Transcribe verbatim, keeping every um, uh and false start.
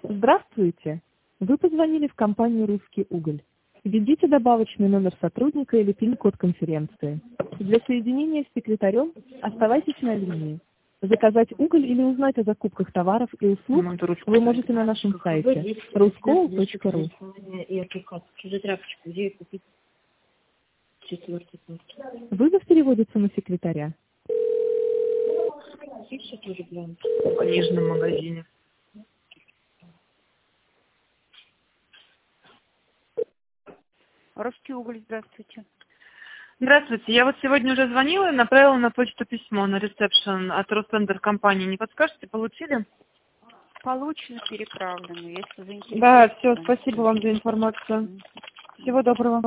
Здравствуйте! Вы позвонили в компанию «Русский уголь». Введите добавочный номер сотрудника или пин-код конференции. Для соединения с секретарем оставайтесь на линии. Заказать уголь или узнать о закупках товаров и услуг вы можете на нашем сайте ruskol точка ru. Вызов переводится на секретаря. В книжном магазине. Русский уголь, здравствуйте. Здравствуйте. Я вот сегодня уже звонила и направила на почту письмо на ресепшн от Ростендер компании. Не подскажете, получили? Получено, переправлено. Если заинтересованы. Да, все, спасибо вам за информацию. Всего доброго.